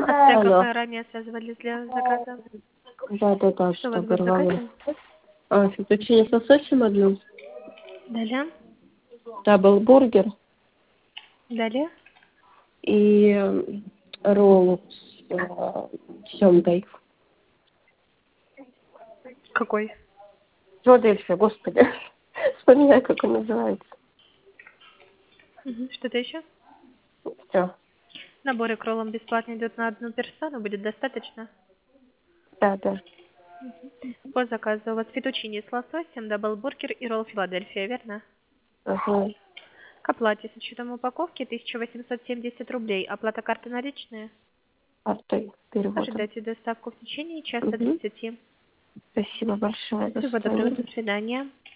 Алло. ранее связывались для заказа. Да, Что у вас что будет в порвало. заказе? Фетучини с лососем одну, Далее. даблбургер Далее. и ролл с семгой. Какой? Филадельфия, господи. Вспоминаю, как он называется. Что-то еще? Все. Наборы к роллам бесплатно идет на одну персону. Будет достаточно? Да. По заказу у вас фетучини с лососем, даблбургер и ролл Филадельфия, верно? Ага. К оплате с учетом упаковки 1870 рублей. Оплата карты наличные. Картой переводом. Ожидайте доставку в течение часа Угу. 30. Спасибо большое. До Всего доброго. свидания. До свидания.